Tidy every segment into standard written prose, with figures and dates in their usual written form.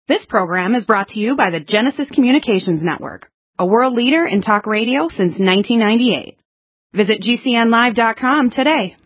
This program is brought to you by the Genesis Communications Network, a world leader in talk radio since 1998. Visit GCNlive.com today.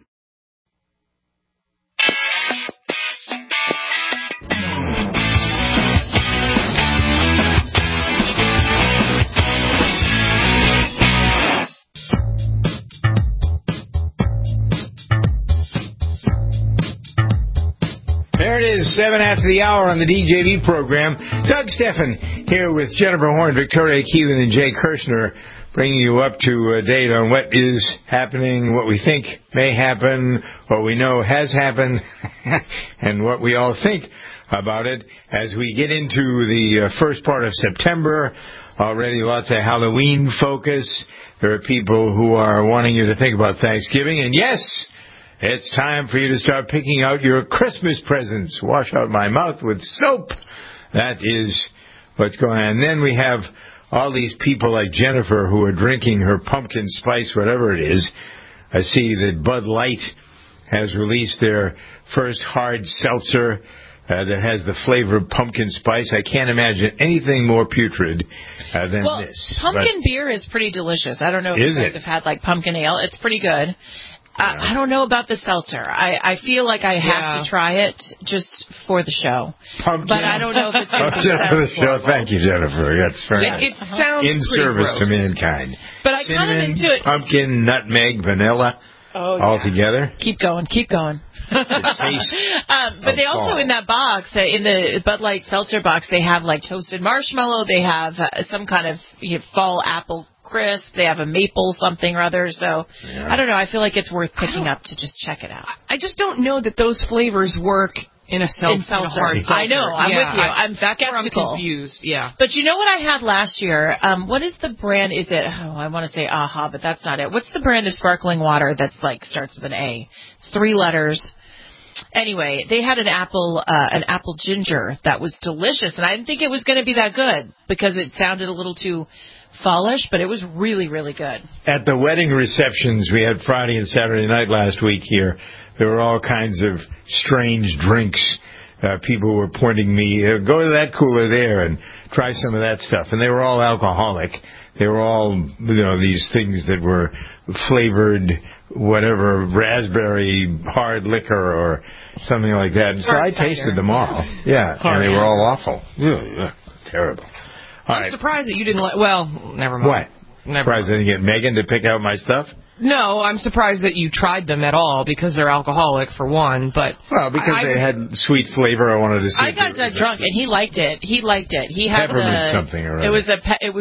There it is, 7 after the hour on the DJV program. Doug Steffen here with Jennifer Horn, Victoria Keelan, and Jay Kirshner, bringing you up to date on what is happening, what we think may happen, what we know has happened, and what we all think about it as we get into the first part of September. Already lots of Halloween focus. There are people who are wanting you to think about Thanksgiving, and yes, it's time for you to start picking out your Christmas presents. Wash out my mouth with soap. That is what's going on. And then we have all these people like Jennifer who are drinking her pumpkin spice, whatever it is. I see that Bud Light has released their first hard seltzer that has the flavor of pumpkin spice. I can't imagine anything more putrid than this. Pumpkin beer is pretty delicious. I don't know if you guys have had like pumpkin ale. It's pretty good. I don't know about the seltzer. I feel like I have to try it just for the show. Pumpkin. But I don't know if it's just for the show. Thank you, Jennifer. That's very nice. It sounds in service gross to mankind. But I kind of into it. Pumpkin, nutmeg, vanilla, all together. Keep going. But they also, in that box, in the Bud Light seltzer box, they have like toasted marshmallow. They have some kind of fall apple crisp. They have a maple something or other. So I don't know. I feel like it's worth picking up to just check it out. I just don't know that those flavors work in a seltzer. Hard seltzer. I know. I'm with you. I'm that's skeptical. Where I'm confused. Yeah. But you know what I had last year? What is the brand? Is it? Oh, I want to say AHA, but that's not it. What's the brand of sparkling water that's like starts with an A? It's 3 letters. Anyway, they had an apple ginger that was delicious, and I didn't think it was going to be that good because it sounded a little too fallish, but it was really, really good. At the wedding receptions we had Friday and Saturday night last week here, there were all kinds of strange drinks. People were pointing me, go to that cooler there and try some of that stuff. And they were all alcoholic. They were all, these things that were flavored, whatever, raspberry hard liquor or something like that. And so I tasted them all. Yeah, and they were all awful. Terrible. I'm surprised that you didn't never mind. What? Surprised I didn't get Megan to pick out my stuff? No, I'm surprised that you tried them at all because they're alcoholic for one, but... Well, because they had sweet flavor, I wanted to see. I got that drunk, and he liked it. He had peppermint something or other. It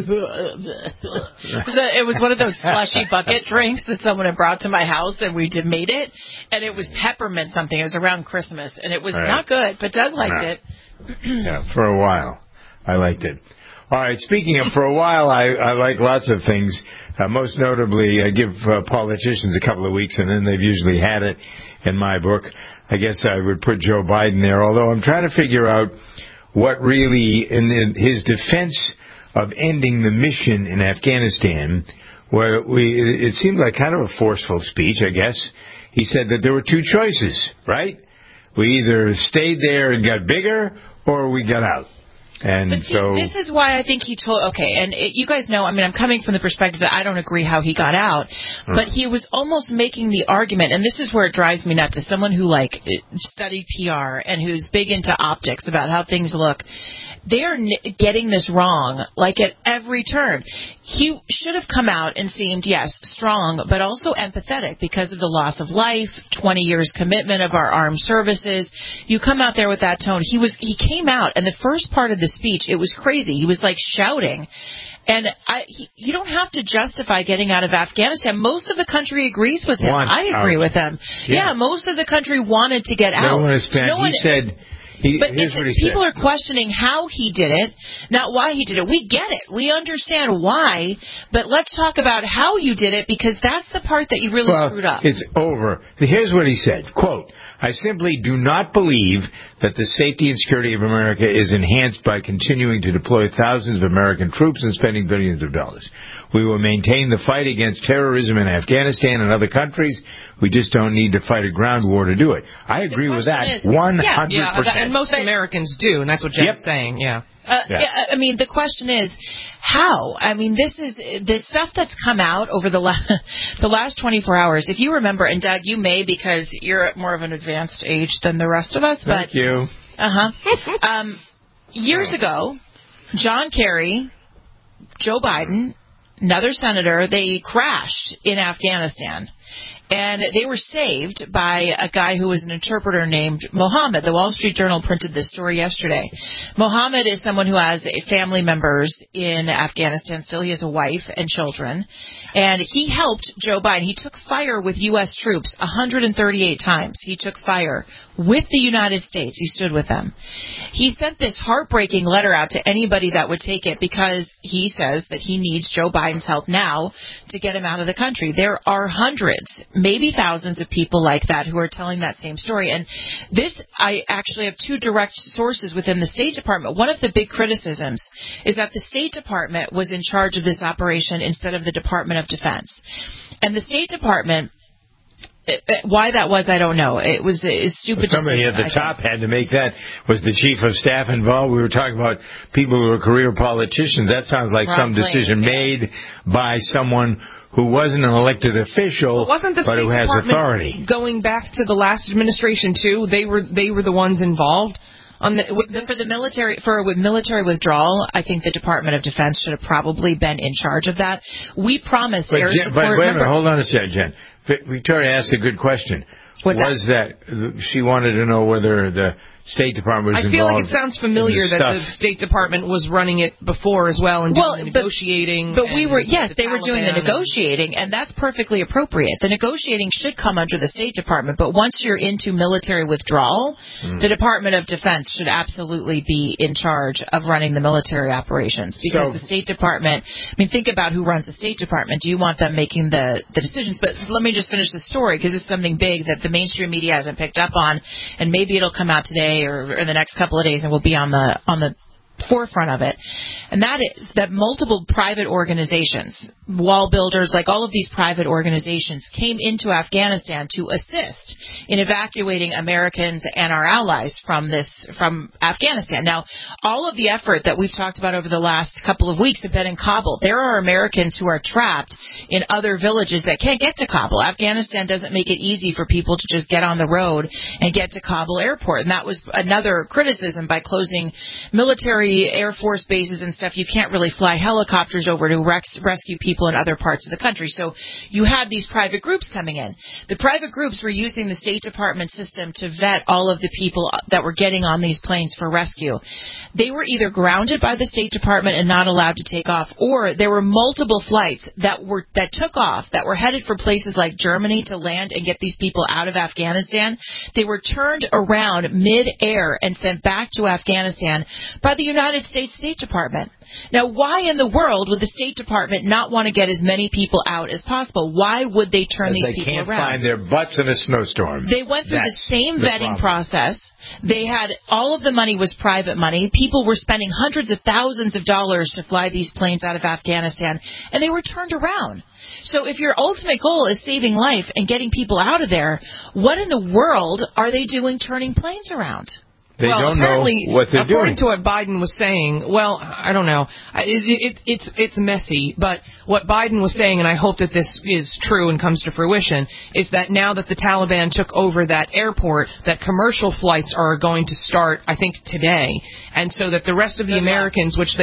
was one of those slushy bucket drinks that someone had brought to my house, and we made it, and it was peppermint something. It was around Christmas, and it was not good, but Doug liked it. Yeah, for a while. I liked it. All right, speaking of for a while, I like lots of things. Most notably, I give politicians a couple of weeks, and then they've usually had it in my book. I guess I would put Joe Biden there, although I'm trying to figure out what really, in his defense of ending the mission in Afghanistan, where it seemed like kind of a forceful speech, I guess. He said that there were 2 choices, right? We either stayed there and got bigger, or we got out. And but see, this is why I think he told, you guys know, I'm coming from the perspective that I don't agree how he got out, but he was almost making the argument, and this is where it drives me nuts, as someone who, studied PR and who's big into optics about how things look. They are getting this wrong, at every turn. He should have come out and seemed, yes, strong, but also empathetic because of the loss of life, 20 years commitment of our armed services. You come out there with that tone. He came out, and the first part of the speech, it was crazy. He was shouting. And you don't have to justify getting out of Afghanistan. Most of the country agrees with him. I agree with him. Yeah, most of the country wanted to get out. He said... Here's what he said. People are questioning how he did it, not why he did it. We get it. We understand why, but let's talk about how you did it, because that's the part that you really screwed up. It's over. Here's what he said, quote, I simply do not believe that the safety and security of America is enhanced by continuing to deploy thousands of American troops and spending billions of dollars. We will maintain the fight against terrorism in Afghanistan and other countries. We just don't need to fight a ground war to do it. I agree with that 100%. And most Americans do, and that's what Jen's saying, I mean, the question is, how? I mean, this is the stuff that's come out over the last 24 hours. If you remember, and Doug, you may because you're at more of an advanced age than the rest of us. Thank you. Years ago, John Kerry, Joe Biden, another senator, they crashed in Afghanistan. And they were saved by a guy who was an interpreter named Mohammed. The Wall Street Journal printed this story yesterday. Mohammed is someone who has family members in Afghanistan still. He has a wife and children. And he helped Joe Biden. He took fire with U.S. troops 138 times. He took fire with the United States. He stood with them. He sent this heartbreaking letter out to anybody that would take it because he says that he needs Joe Biden's help now to get him out of the country. There are hundreds, maybe thousands of people like that who are telling that same story. And this, I actually have two direct sources within the State Department. One of the big criticisms is that the State Department was in charge of this operation instead of the Department of Defense. And the State Department, why that was, I don't know. It was a stupid decision. Somebody at the top had to make that. Was the chief of staff involved? We were talking about people who are career politicians. That sounds like some decision made by someone who wasn't an elected official, but who has authority. Going back to the last administration too, they were the ones involved. For military withdrawal, I think the Department of Defense should have probably been in charge of that. We promised air support. But wait a minute, hold on a second, Jen. Victoria asked a good question. That she wanted to know whether the State Department was involved? I feel like it sounds familiar that the State Department was running it before as well and doing the negotiating. But they were doing the negotiating, and that's perfectly appropriate. The negotiating should come under the State Department, but once you're into military withdrawal, the Department of Defense should absolutely be in charge of running the military operations because the State Department, I mean, think about who runs the State Department. Do you want them making the decisions? But let me just finish the story because it's something big that the mainstream media hasn't picked up on, and maybe it'll come out today or in the next couple of days, and we'll be on the forefront of it. And that is that multiple private organizations, wall builders, like all of these private organizations, came into Afghanistan to assist in evacuating Americans and our allies from Afghanistan. Now, all of the effort that we've talked about over the last couple of weeks have been in Kabul. There are Americans who are trapped in other villages that can't get to Kabul. Afghanistan doesn't make it easy for people to just get on the road and get to Kabul airport. And that was another criticism by closing military Air Force bases and stuff. You can't really fly helicopters over to rescue people in other parts of the country. So you had these private groups coming in. The private groups were using the State Department system to vet all of the people that were getting on these planes for rescue. They were either grounded by the State Department and not allowed to take off, or there were multiple flights that took off, that were headed for places like Germany to land and get these people out of Afghanistan. They were turned around mid-air and sent back to Afghanistan by the United States State Department. Now, why in the world would the State Department not want to get as many people out as possible? Why would they turn these people around? They can't find their butts in a snowstorm. They went through the same vetting process. They had all of the money was private money. People were spending hundreds of thousands of dollars to fly these planes out of Afghanistan, and they were turned around. So if your ultimate goal is saving life and getting people out of there, what in the world are they doing turning planes around? They don't know what they're doing. According to what Biden was saying, well, I don't know. It's messy, but what Biden was saying, and I hope that this is true and comes to fruition, is that now that the Taliban took over that airport, that commercial flights are going to start, I think, today. And so that the rest of the Americans, which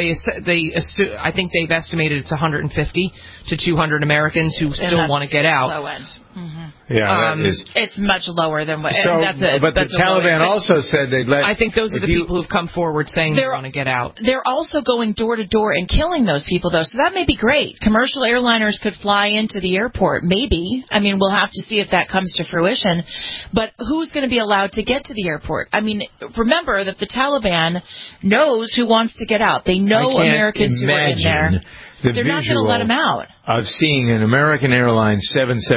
I think they've estimated it's 150 to 200 Americans who still want to get out. Low end. Mm-hmm. Yeah, it's much lower than what. But the Taliban also said they'd let. I think those are the people who've come forward saying they want to get out. They're also going door to door and killing those people, though. So that may be great. Commercial airliners could fly into the airport, maybe. I mean, we'll have to see if that comes to fruition. But who's going to be allowed to get to the airport? I mean, remember that the Taliban knows who wants to get out. They know Americans who are in there. They're not going to let him out. Of seeing an American Airlines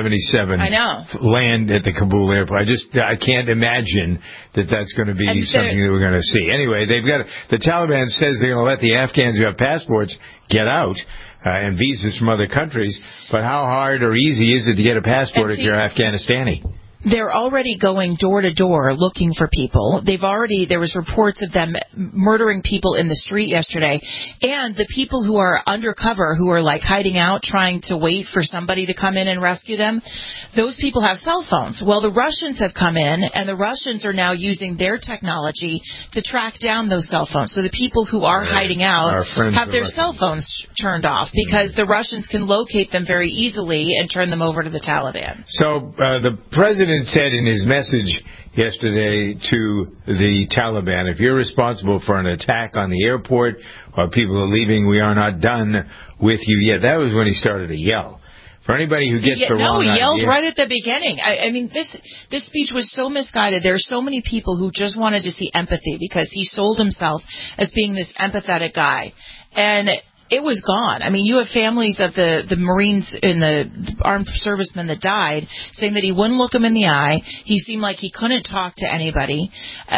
777 land at the Kabul airport. I can't imagine that that's going to be something that we're going to see. Anyway, the Taliban says they're going to let the Afghans who have passports get out. And visas from other countries, but how hard or easy is it to get a passport if you're Afghanistani? They're already going door to door looking for people. There was reports of them murdering people in the street yesterday. And the people who are undercover, who are like hiding out, trying to wait for somebody to come in and rescue them, those people have cell phones. Well, the Russians have come in, and the Russians are now using their technology to track down those cell phones. So the people who are hiding out have their cell phones turned off because the Russians can locate them very easily and turn them over to the Taliban. So the president said in his message yesterday to the Taliban, if you're responsible for an attack on the airport while people are leaving, we are not done with you yet. That was when he started to yell. For anybody who gets the wrong idea. No, he yelled right at the beginning. I mean, this speech was so misguided. There are so many people who just wanted to see empathy because he sold himself as being this empathetic guy. And it was gone. I mean, you have families of the Marines and the armed servicemen that died saying that he wouldn't look them in the eye. He seemed like he couldn't talk to anybody.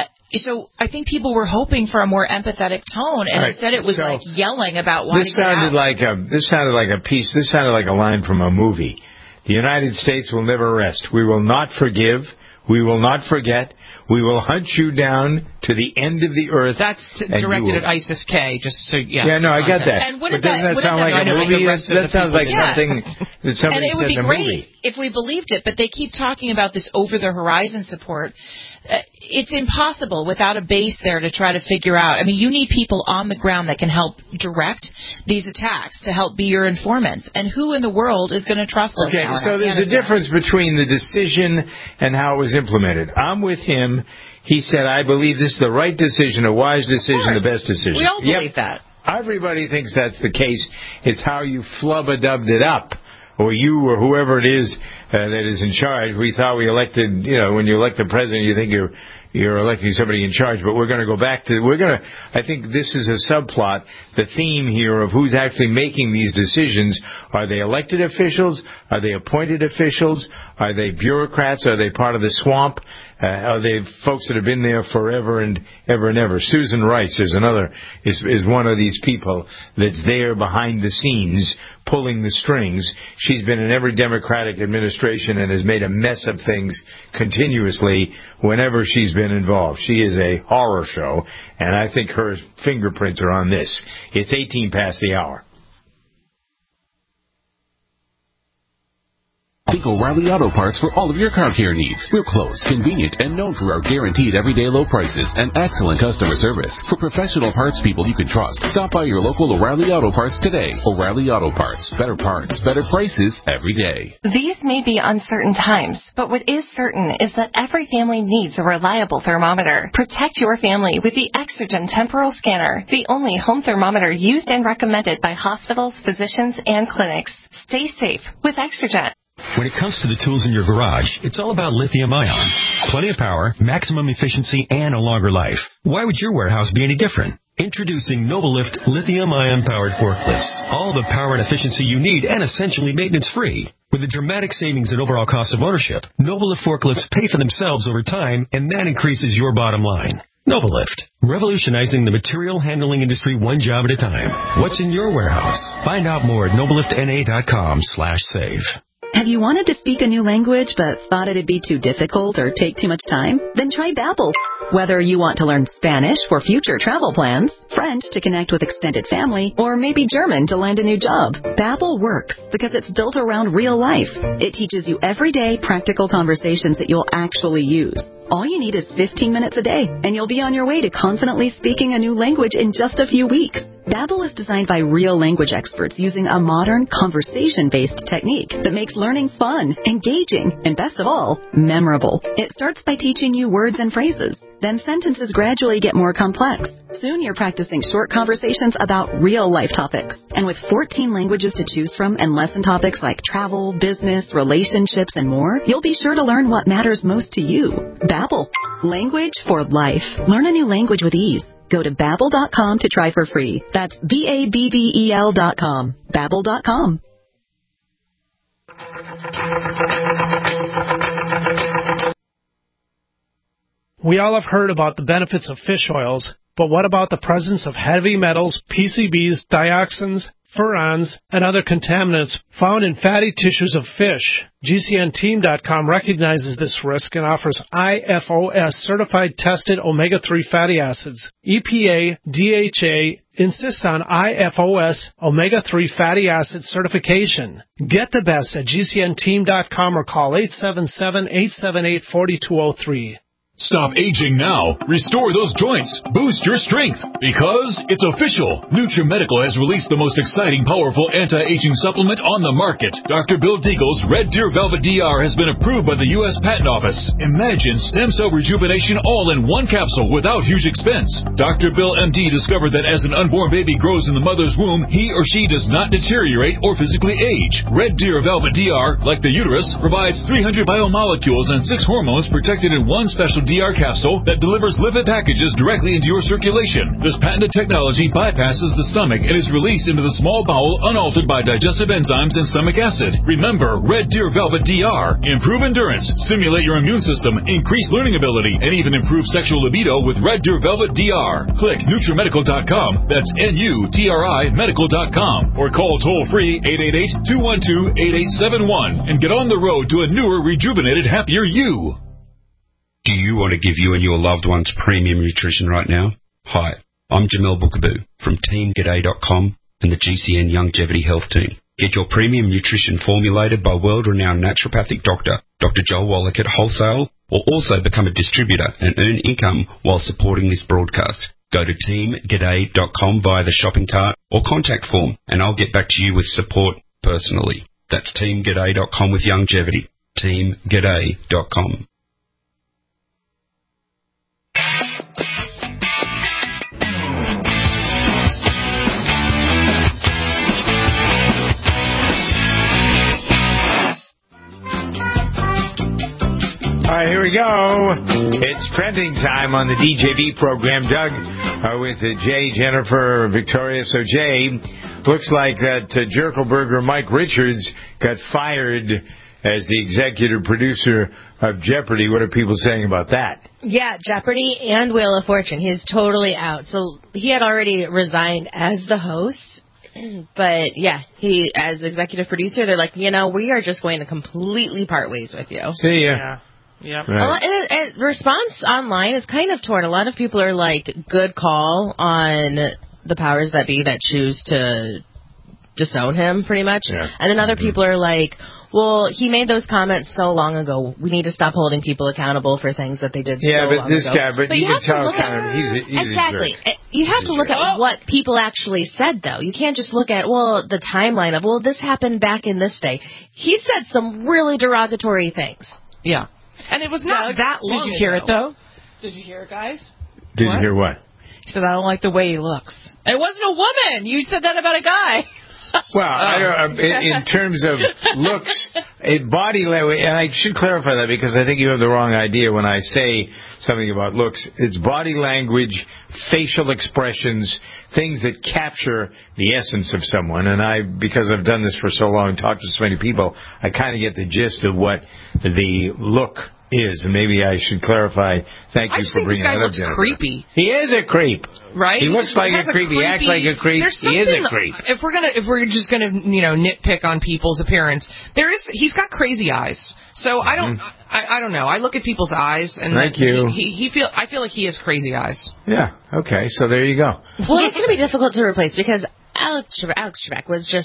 So I think people were hoping for a more empathetic tone, and instead it was like yelling about wanting to This sounded like a line from a movie. The United States will never rest. We will not forgive. We will not forget. We will hunt you down to the end of the earth. That's directed at ISIS-K, just so, Yeah, no, I got that. And but doesn't that sound like a movie? That sounds like something that somebody said in a movie. And it would be great if we believed it, but they keep talking about this over-the-horizon support. It's impossible without a base there to try to figure out. I mean, you need people on the ground that can help direct these attacks, to help be your informants. And who in the world is going to trust us now? Okay, so there's a difference between the decision and how it was implemented. I'm with him. He said, I believe this is the right decision, a wise decision, the best decision. We all believe that. Everybody thinks that's the case. It's how you flub-a-dubbed it up. Or you or whoever it is that is in charge. We thought we elected, when you elect the president, you think you're electing somebody in charge. But we're going to go back to, I think this is a subplot, the theme here of who's actually making these decisions. Are they elected officials? Are they appointed officials? Are they bureaucrats? Are they part of the swamp? Are they folks that have been there forever and ever and ever? Susan Rice is one of these people that's there behind the scenes pulling the strings. She's been in every Democratic administration and has made a mess of things continuously whenever she's been involved. She is a horror show, and I think her fingerprints are on this. It's 18 past the hour. Think O'Reilly Auto Parts for all of your car care needs. We're close, convenient, and known for our guaranteed everyday low prices and excellent customer service. For professional parts people you can trust, stop by your local O'Reilly Auto Parts today. O'Reilly Auto Parts. Better parts, better prices every day. These may be uncertain times, but what is certain is that every family needs a reliable thermometer. Protect your family with the Exergen Temporal Scanner, the only home thermometer used and recommended by hospitals, physicians, and clinics. Stay safe with Exergen. When it comes to the tools in your garage, it's all about lithium-ion. Plenty of power, maximum efficiency, and a longer life. Why would your warehouse be any different? Introducing NovaLift lithium-ion powered forklifts. All the power and efficiency you need and essentially maintenance-free. With a dramatic savings in overall cost of ownership, NovaLift forklifts pay for themselves over time, and that increases your bottom line. NovaLift, revolutionizing the material handling industry one job at a time. What's in your warehouse? Find out more at NovaLiftNA.com/save. Have you wanted to speak a new language but thought it'd be too difficult or take too much time? Then try Babbel. Whether you want to learn Spanish for future travel plans, French to connect with extended family, or maybe German to land a new job, Babbel works because it's built around real life. It teaches you everyday practical conversations that you'll actually use. All you need is 15 minutes a day, and you'll be on your way to confidently speaking a new language in just a few weeks. Babbel is designed by real language experts using a modern, conversation-based technique that makes learning fun, engaging, and best of all, memorable. It starts by teaching you words and phrases. Then sentences gradually get more complex. Soon you're practicing short conversations about real-life topics. And with 14 languages to choose from and lesson topics like travel, business, relationships, and more, you'll be sure to learn what matters most to you. Babbel. Language for life. Learn a new language with ease. Go to Babbel.com to try for free. That's BABBEL.com. Babbel.com. We all have heard about the benefits of fish oils, but what about the presence of heavy metals, PCBs, dioxins, furans, and other contaminants found in fatty tissues of fish? GCNteam.com recognizes this risk and offers IFOS certified tested omega-3 fatty acids. EPA, DHA insist on IFOS omega-3 fatty acid certification. Get the best at GCNteam.com or call 877-878-4203. Stop aging now. Restore those joints. Boost your strength. Because it's official. NutriMedical has released the most exciting, powerful anti-aging supplement on the market. Dr. Bill Deagle's Red Deer Velvet DR has been approved by the U.S. Patent Office. Imagine stem cell rejuvenation all in one capsule without huge expense. Dr. Bill MD discovered that as an unborn baby grows in the mother's womb, he or she does not deteriorate or physically age. Red Deer Velvet DR, like the uterus, provides 300 biomolecules and 6 hormones protected in one special DR capsule that delivers lipid packages directly into your circulation. This patented technology bypasses the stomach and is released into the small bowel unaltered by digestive enzymes and stomach acid. Remember, Red Deer Velvet DR. Improve endurance, stimulate your immune system, increase learning ability, and even improve sexual libido with Red Deer Velvet DR. Click NutriMedical.com. That's NUTRI Medical.com. Or call toll-free 888-212-8871 and get on the road to a newer, rejuvenated, happier you. Do you want to give you and your loved ones premium nutrition right now? Hi, I'm Jamel Bookaboo from TeamGaday.com and the GCN Longevity Health Team. Get your premium nutrition formulated by world-renowned naturopathic doctor, Dr. Joel Wallach at Wholesale, or also become a distributor and earn income while supporting this broadcast. Go to TeamGaday.com via the shopping cart or contact form, and I'll get back to you with support personally. That's TeamGaday.com with longevity. TeamGaday.com. All right, here we go. It's trending time on the DJB program. Doug with Jay, Jennifer, Victoria. So, Jay, looks like that Jerkelberger Mike Richards got fired as the executive producer of Jeopardy. What are people saying about that? Yeah, Jeopardy and Wheel of Fortune. He's totally out. So he had already resigned as the host. But, yeah, he, as executive producer, they're like, you know, we are just going to completely part ways with you. See ya. Yeah. Right. And response online is kind of torn. A lot of people are like, good call on the powers that be that choose to disown him, pretty much. Yeah. And then other people are like, well, he made those comments so long ago. We need to stop holding people accountable for things that they did so long ago. Yeah, but this guy, but you can tell kind of, he's exactly. a jerk. You have to look at what people actually said, though. You can't just look at, well, the timeline of, well, this happened back in this day. He said some really derogatory things. Yeah. And it was not that long. Did you hear it, though? Did you hear it, guys? Didn't hear what? He said, I don't like the way he looks. It wasn't a woman. You said that about a guy. Well, I don't, in terms of looks, body language, and I should clarify that because I think you have the wrong idea when I say something about looks. It's body language, facial expressions, things that capture the essence of someone. And because I've done this for so long, talked to so many people, I kind of get the gist of what the look is, and maybe I should clarify. Thank you for bringing that up, Jennifer. I just think this guy looks creepy. He is a creep, right? He looks like a creep. He acts like a creep. He is a creep. If we're just gonna nitpick on people's appearance, he's got crazy eyes. So I don't know. I look at people's eyes and I feel like he has crazy eyes. Yeah. Okay. So there you go. Well, it's going to be difficult to replace because Alex Trebek was just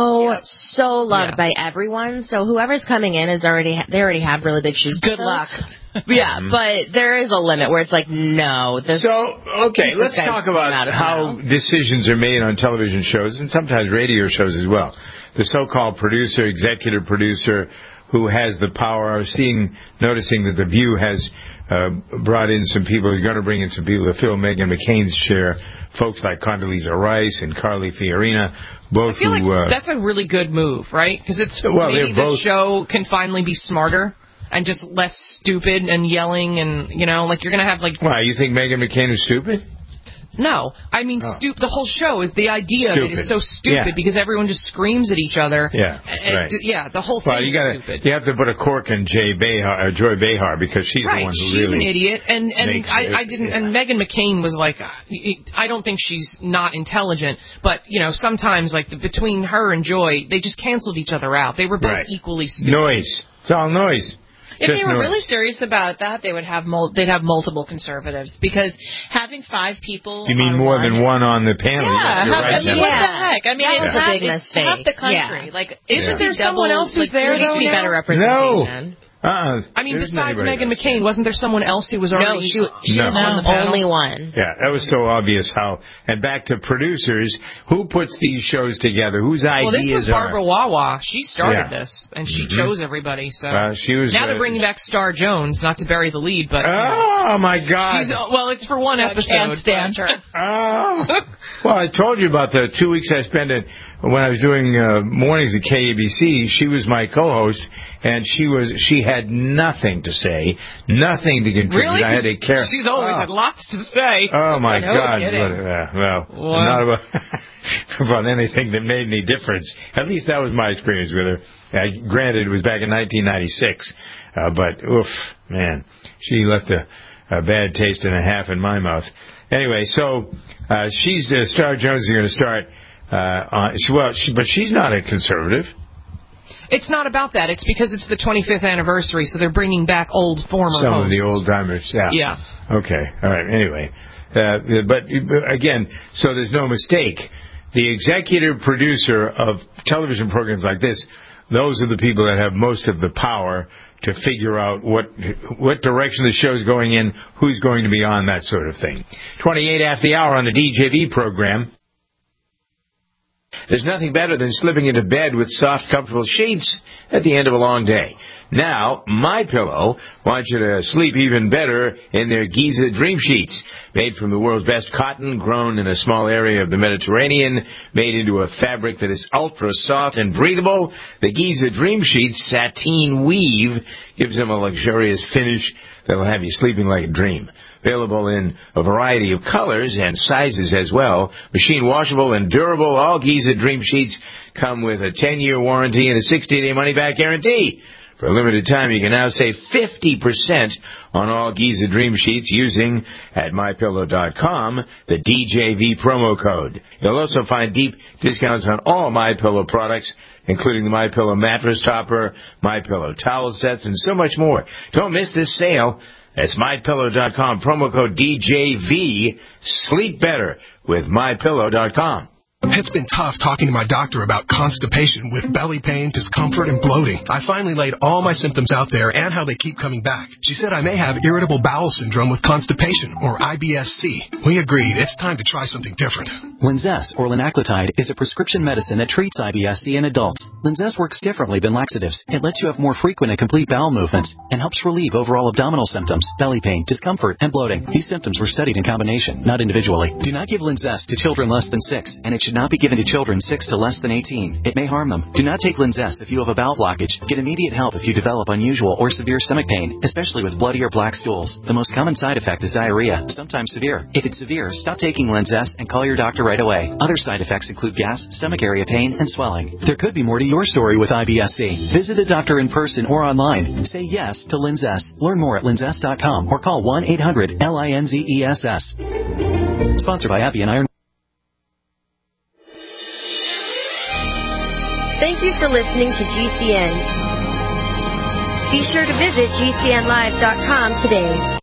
so loved by everyone. So whoever's coming in they already have really big shoes. Good luck. Yeah, but there is a limit where it's like, no. Let's talk about how decisions are made on television shows and sometimes radio shows as well. The so-called executive producer, who has the power. I was noticing that The View has brought in some people. You're going to bring in some people to fill Meghan McCain's chair. Folks like Condoleezza Rice and Carly Fiorina, both I feel like that's a really good move, right? Because maybe the show can finally be smarter and just less stupid and yelling and, like you're going to have like... Why, you think Meghan McCain is stupid? No, I mean, the whole show is the idea that it's so stupid because everyone just screams at each other. Yeah, right. Yeah, the whole thing is stupid. You have to put a cork in Joy Behar because she's the one who she's really an idiot, and I didn't. Yeah. And Meghan McCain was like, I don't think she's not intelligent, but sometimes like between her and Joy, they just canceled each other out. They were both equally stupid. Noise. It's all noise. If they were really serious about that, they'd have multiple conservatives, because having 5 people. You mean more than one on the panel? Yeah, what the heck? I mean, it's a big it's mistake. half the country. Yeah. Like, isn't there someone else who's there? There needs to be better representation. No. I mean, besides Meghan McCain, wasn't there someone else who was already? No, she was on the panel. Only one. Yeah, that was so obvious how. And back to producers, who puts these shows together? Whose ideas are? Well, this was Barbara Wawa. She started this, and she chose everybody. So she was. Now they're bringing back Star Jones, not to bury the lead, but. Oh my God! It's for one episode. I can't stand her. Well, I told you about the 2 weeks I spent when I was doing mornings at KABC. She was my co-host, and she had nothing to say, nothing to contribute. Really? I had to care. She's always had lots to say. Oh my God! Well, not about anything that made any difference. At least that was my experience with her. Granted, it was back in 1996, but oof, man, she left a bad taste and a half in my mouth. Anyway, so Star Jones is going to start. But she's not a conservative. It's not about that. It's because it's the 25th anniversary, so they're bringing back former Some hosts. of the old timers. Yeah. Okay. All right. Anyway, but again, so there's no mistake. The executive producer of television programs like this, those are the people that have most of the power to figure out what direction the show's going in, who's going to be on, that sort of thing. 28 after the hour on the DJV program. There's nothing better than slipping into bed with soft, comfortable sheets at the end of a long day. Now, MyPillow wants you to sleep even better in their Giza Dream Sheets. Made from the world's best cotton, grown in a small area of the Mediterranean, made into a fabric that is ultra soft and breathable, the Giza Dream Sheets sateen weave gives them a luxurious finish that'll have you sleeping like a dream. Available in a variety of colors and sizes as well. Machine washable and durable, all Giza Dream Sheets come with a 10-year warranty and a 60-day money-back guarantee. For a limited time, you can now save 50% on all Giza Dream Sheets using, at MyPillow.com, the DJV promo code. You'll also find deep discounts on all MyPillow products, including the MyPillow mattress topper, MyPillow towel sets, and so much more. Don't miss this sale. That's MyPillow.com, promo code DJV. Sleep better with MyPillow.com. It's been tough talking to my doctor about constipation with belly pain, discomfort, and bloating. I finally laid all my symptoms out there and how they keep coming back. She said I may have irritable bowel syndrome with constipation, or IBS-C. We agreed it's time to try something different. Linzess, or linaclotide, is a prescription medicine that treats IBS-C in adults. Linzess works differently than laxatives. It lets you have more frequent and complete bowel movements and helps relieve overall abdominal symptoms, belly pain, discomfort, and bloating. These symptoms were studied in combination, not individually. Do not give Linzess to children less than 6, and it should not be given to children 6 to less than 18. It may harm them. Do not take Linzess if you have a bowel blockage. Get immediate help if you develop unusual or severe stomach pain, especially with bloody or black stools. The most common side effect is diarrhea, sometimes severe. If it's severe, stop taking Linzess and call your doctor right away. Other side effects include gas, stomach area pain, and swelling. There could be more to your story with IBS-C. Visit a doctor in person or online. Say yes to Linzess. Learn more at linzess.com or call 1-800-LINZESS. Sponsored by Appy and Iron. Thank you for listening to GCN. Be sure to visit GCNlive.com today.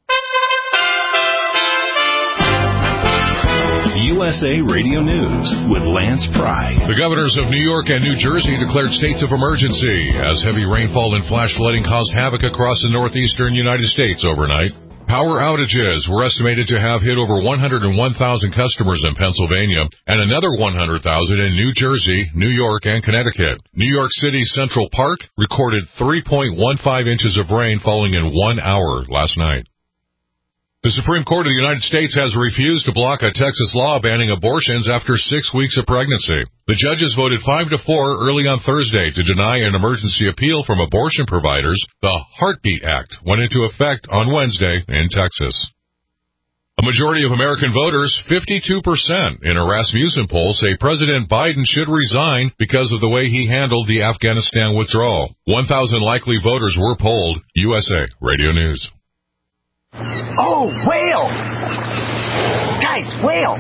USA Radio News with Lance Pry. The governors of New York and New Jersey declared states of emergency as heavy rainfall and flash flooding caused havoc across the northeastern United States overnight. Power outages were estimated to have hit over 101,000 customers in Pennsylvania and another 100,000 in New Jersey, New York, and Connecticut. New York City's Central Park recorded 3.15 inches of rain falling in 1 hour last night. The Supreme Court of the United States has refused to block a Texas law banning abortions after 6 weeks of pregnancy. The judges voted 5-4 early on Thursday to deny an emergency appeal from abortion providers. The Heartbeat Act went into effect on Wednesday in Texas. A majority of American voters, 52%, in a Rasmussen poll say President Biden should resign because of the way he handled the Afghanistan withdrawal. 1,000 likely voters were polled. USA Radio News. Oh, whale! Guys, whale!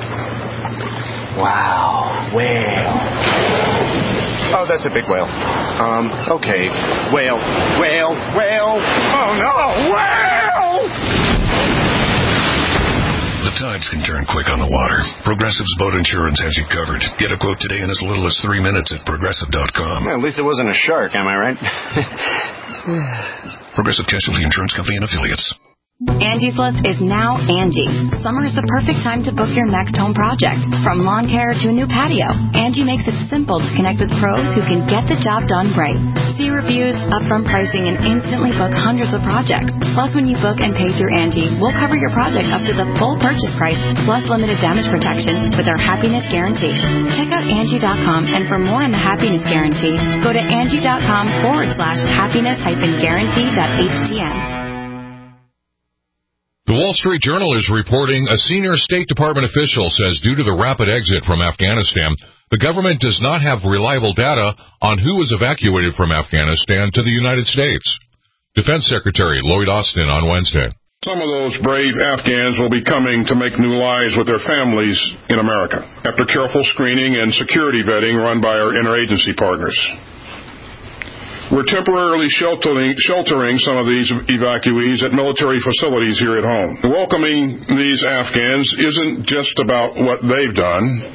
Wow, whale. Oh, that's a big whale. Okay. Whale. Oh, no, whale! The tides can turn quick on the water. Progressive's boat insurance has you covered. Get a quote today in as little as 3 minutes at Progressive.com. Well, at least it wasn't a shark, am I right? Progressive Casualty Insurance Company and Affiliates. Angie's List is now Angie. Summer is the perfect time to book your next home project. From lawn care to a new patio, Angie makes it simple to connect with pros who can get the job done right. See reviews, upfront pricing, and instantly book hundreds of projects. Plus, when you book and pay through Angie, we'll cover your project up to the full purchase price, plus limited damage protection with our Happiness Guarantee. Check out Angie.com, and for more on the Happiness Guarantee, go to Angie.com/happiness-guarantee.htm. The Wall Street Journal is reporting a senior State Department official says due to the rapid exit from Afghanistan, the government does not have reliable data on who was evacuated from Afghanistan to the United States. Defense Secretary Lloyd Austin on Wednesday. Some of those brave Afghans will be coming to make new lives with their families in America after careful screening and security vetting run by our interagency partners. We're temporarily sheltering some of these evacuees at military facilities here at home. Welcoming these Afghans isn't just about what they've done.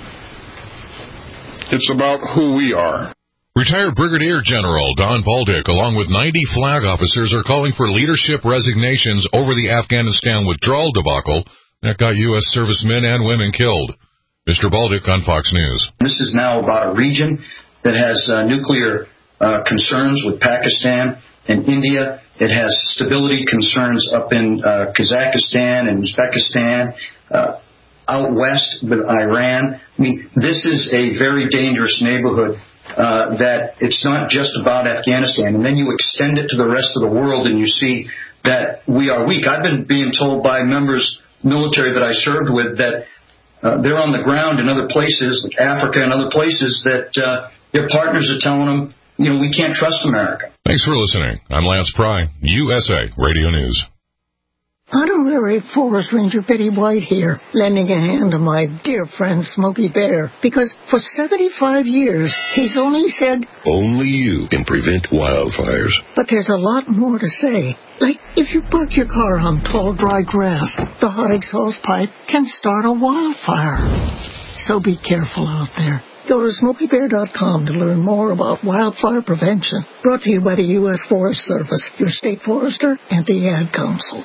It's about who we are. Retired Brigadier General Don Baldick, along with 90 flag officers, are calling for leadership resignations over the Afghanistan withdrawal debacle that got U.S. servicemen and women killed. Mr. Baldick on Fox News. This is now about a region that has nuclear concerns with Pakistan and India. It has stability concerns up in Kazakhstan and Uzbekistan, out west with Iran. I mean, this is a very dangerous neighborhood that it's not just about Afghanistan. And then you extend it to the rest of the world and you see that we are weak. I've been being told by members, military that I served with, that they're on the ground in other places, like Africa and other places, that their partners are telling them, you know, we can't trust America. Thanks for listening. I'm Lance Pry, USA Radio News. Honorary Forest Ranger Betty White here, lending a hand to my dear friend Smokey Bear, because for 75 years, he's only said, only you can prevent wildfires. But there's a lot more to say. Like, if you park your car on tall, dry grass, the hot exhaust pipe can start a wildfire. So be careful out there. Go to SmokeyBear.com to learn more about wildfire prevention. Brought to you by the U.S. Forest Service, your state forester, and the Ad Council.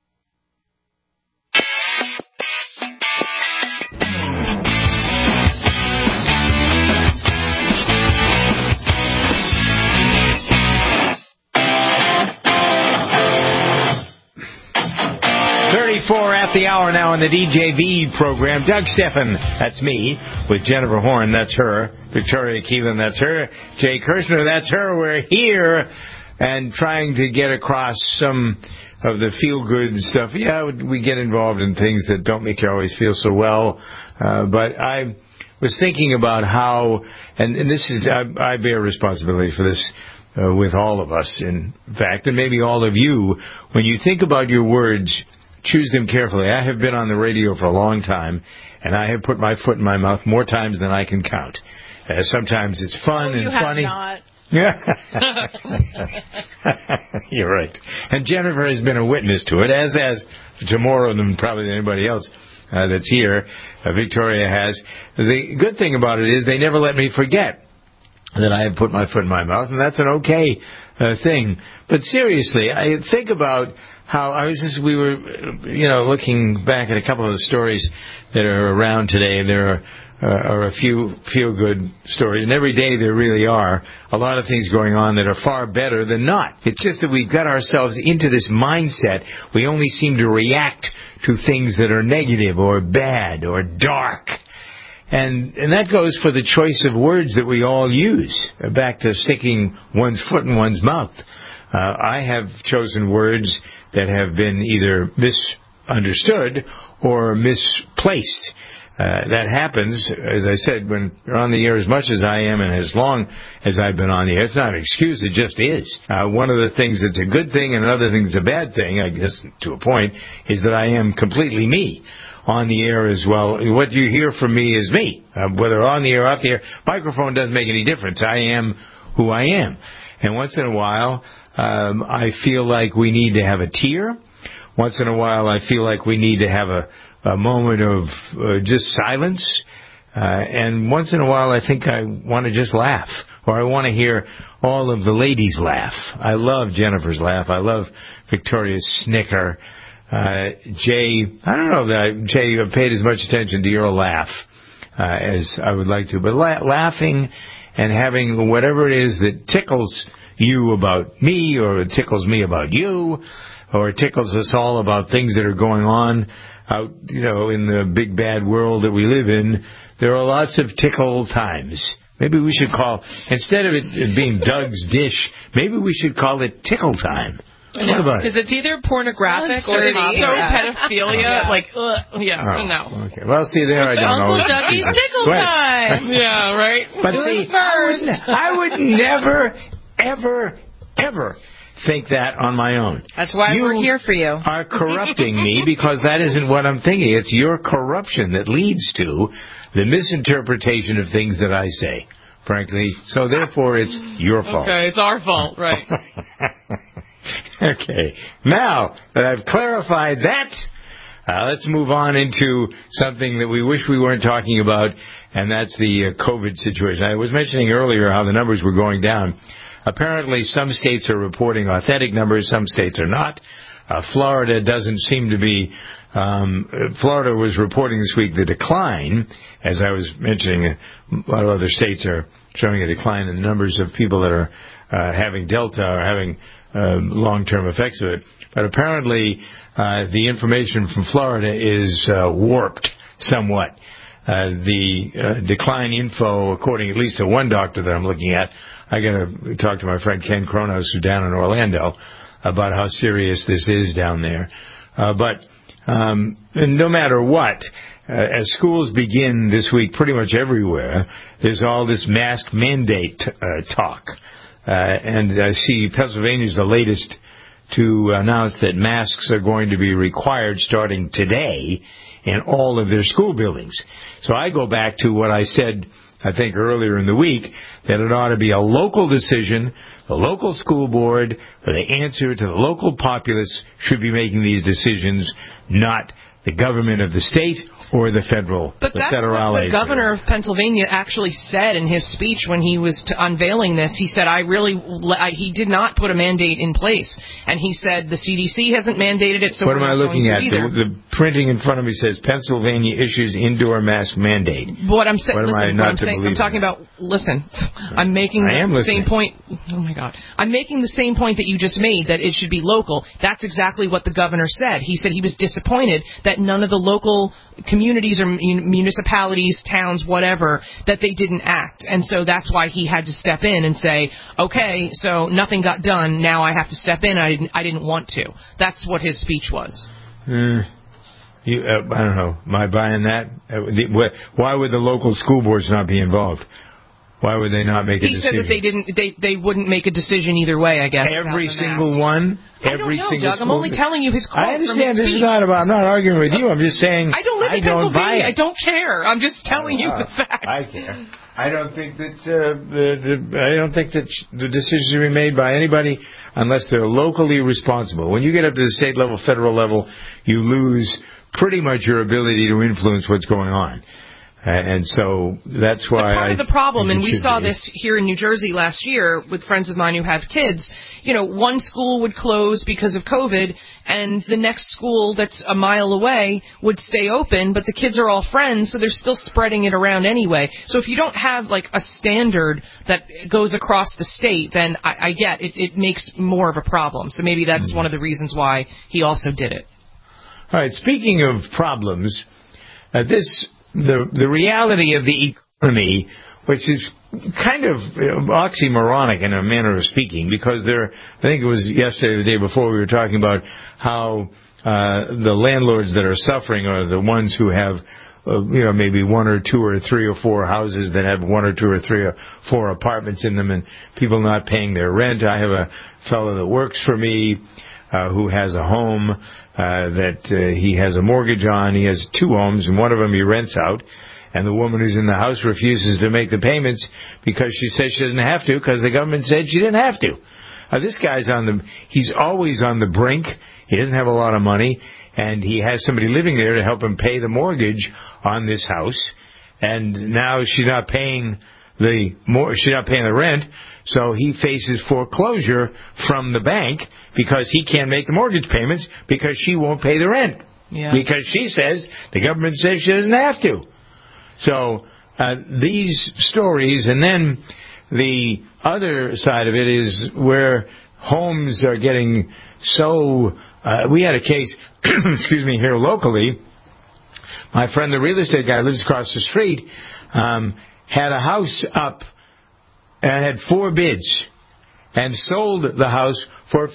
At the hour now on the DJV program. Doug Steffen, that's me, with Jennifer Horn, that's her. Victoria Keelan, that's her. Jay Kirshner, that's her. We're here and trying to get across some of the feel-good stuff. Yeah, we get involved in things that don't make you always feel so well. But I was thinking about how, and this is, I bear responsibility for this with all of us, in fact, and maybe all of you. When you think about your words, choose them carefully. I have been on the radio for a long time, and I have put my foot in my mouth more times than I can count. Sometimes it's fun and funny. Not. Yeah. You're right. And Jennifer has been a witness to it, as tomorrow than probably anybody else that's here. Victoria has. The good thing about it is they never let me forget that I have put my foot in my mouth, and that's an okay thing. But seriously, I think about how we were looking back at a couple of the stories that are around today, and there are a few feel-good stories, and every day there really are a lot of things going on that are far better than not. It's just that we've got ourselves into this mindset. We only seem to react to things that are negative or bad or dark. And that goes for the choice of words that we all use, back to sticking one's foot in one's mouth. I have chosen words that have been either misunderstood or misplaced. That happens, as I said, when you're on the air as much as I am and as long as I've been on the air. It's not an excuse, it just is. One of the things that's a good thing and another thing that's a bad thing, I guess, to a point, is that I am completely me on the air as well. What you hear from me is me. Whether on the air or off the air, microphone doesn't make any difference. I am who I am. And once in a while, I feel like we need to have a tear. Once in a while, I feel like we need to have a moment of just silence. And once in a while, I think I want to just laugh. Or I want to hear all of the ladies laugh. I love Jennifer's laugh. I love Victoria's snicker. Jay, I don't know that Jay paid as much attention to your laugh as I would like to. But laughing and having whatever it is that tickles you about me, or it tickles me about you, or it tickles us all about things that are going on out, in the big bad world that we live in. There are lots of tickle times. Maybe we should call, instead of it being Doug's Dish, maybe we should call it Tickle Time. What about it? Because it's either pornographic or it's so pedophilia. No. Okay. Well, see, there I don't know. Uncle Dougie's Tickle Time. Yeah, right. But see, I would never, ever, ever think that on my own. That's why we're here for you. Are corrupting me, because that isn't what I'm thinking. It's your corruption that leads to the misinterpretation of things that I say, frankly. So therefore, it's your fault. Okay, it's our fault, right. Okay. Now that I've clarified that, let's move on into something that we wish we weren't talking about, and that's the COVID situation. I was mentioning earlier how the numbers were going down. Apparently, some states are reporting authentic numbers, some states are not. Florida doesn't seem to be. Florida was reporting this week the decline. As I was mentioning, a lot of other states are showing a decline in the numbers of people that are having Delta or having long-term effects of it. But apparently, the information from Florida is warped somewhat. The decline info, according at least to one doctor that I'm looking at, I got to talk to my friend Ken Kronos, who's down in Orlando, about how serious this is down there. But no matter what, as schools begin this week pretty much everywhere, there's all this mask mandate talk. And I see Pennsylvania is the latest to announce that masks are going to be required starting today in all of their school buildings. So I go back to what I said, I think, earlier in the week, that it ought to be a local decision. The local school board, or the answer to the local populace, should be making these decisions, not the government of the state or the federal. But that's what the governor of Pennsylvania actually said in his speech when he was unveiling this. He said, he did not put a mandate in place. And he said the CDC hasn't mandated it, so what we're am I not looking going at? to either. The printing in front of me says Pennsylvania issues indoor mask mandate. What I'm saying, listen, I'm making the same point. Oh my God. I'm making the same point that you just made, that it should be local. That's exactly what the governor said. He said he was disappointed that none of the local communities or municipalities, towns, whatever, that they didn't act. And so that's why he had to step in and say, okay, so nothing got done, now I have to step in. I didn't want to. That's what his speech was. I don't know. Am I buying that? Why would the local school boards not be involved? Why would they not make a decision? He said that they wouldn't make a decision either way, I guess. Every single one? Every single Doug. I'm only telling you his quote. I understand this is not about, I'm not arguing with you. I'm just saying I don't live in Pennsylvania. I don't care. I'm just telling you the facts. I care. I don't think that the decisions are being made by anybody unless they're locally responsible. When you get up to the state level, federal level, you lose pretty much your ability to influence what's going on. And so that's why part of the problem, and we saw this here in New Jersey last year with friends of mine who have kids, one school would close because of COVID, and the next school that's a mile away would stay open, but the kids are all friends, so they're still spreading it around anyway. So if you don't have, a standard that goes across the state, then I get it makes more of a problem. So maybe that's one of the reasons why he also did it. All right, speaking of problems, the reality of the economy, which is kind of oxymoronic in a manner of speaking, because I think it was yesterday or the day before, we were talking about how the landlords that are suffering are the ones who have, maybe 1 or 2 or 3 or 4 houses that have 1 or 2 or 3 or 4 apartments in them, and people not paying their rent. I have a fellow that works for me who has a home that he has a mortgage on. He has 2 homes, and one of them he rents out. And the woman who's in the house refuses to make the payments because she says she doesn't have to because the government said she didn't have to. This guy's he's always on the brink. He doesn't have a lot of money, and he has somebody living there to help him pay the mortgage on this house. And now she's not paying the rent, so he faces foreclosure from the bank because he can't make the mortgage payments because she won't pay the rent. Yeah. Because she says the government says she doesn't have to. So these stories, and then the other side of it is where homes are getting so... we had a case, here locally. My friend, the real estate guy, lives across the street, had a house up and had 4 bids and sold the house for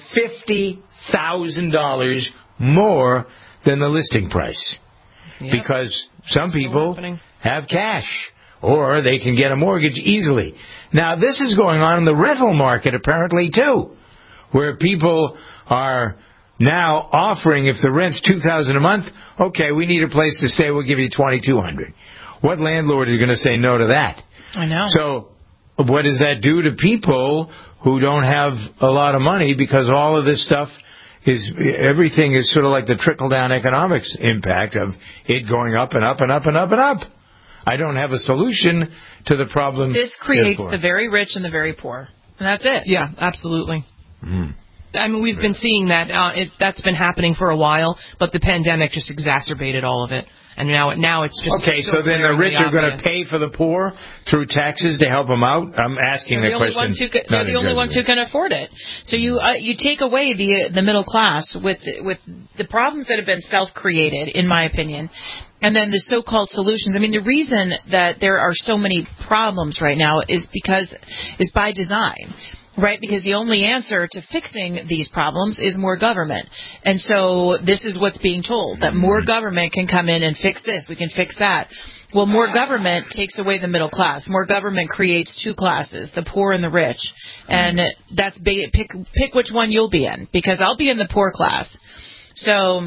$50,000 more than the listing price. Yep. Because some people have cash, or they can get a mortgage easily. Now, this is going on in the rental market, apparently, too, where people are now offering, if the rent's $2,000 a month, okay, we need a place to stay, we'll give you $2,200. What landlord is going to say no to that? I know. So what does that do to people who don't have a lot of money, because all of this stuff everything is sort of like the trickle-down economics impact of it going up and up and up and up and up. I don't have a solution to the problem. This creates the very rich and the very poor. And that's it. Yeah, absolutely. Mm. I mean, we've been seeing that. That's been happening for a while, but the pandemic just exacerbated all of it. And now it's just... Okay, so then the rich are going to pay for the poor through taxes to help them out? I'm asking the question. They're the only ones who can afford it. So you take away the middle class with the problems that have been self-created, in my opinion, and then the so-called solutions. I mean, the reason that there are so many problems right now is by design. Right, because the only answer to fixing these problems is more government. And so this is what's being told, that more government can come in and fix this, we can fix that. Well, more government takes away the middle class. More government creates 2 classes, the poor and the rich. And that's pick which one you'll be in, because I'll be in the poor class. So,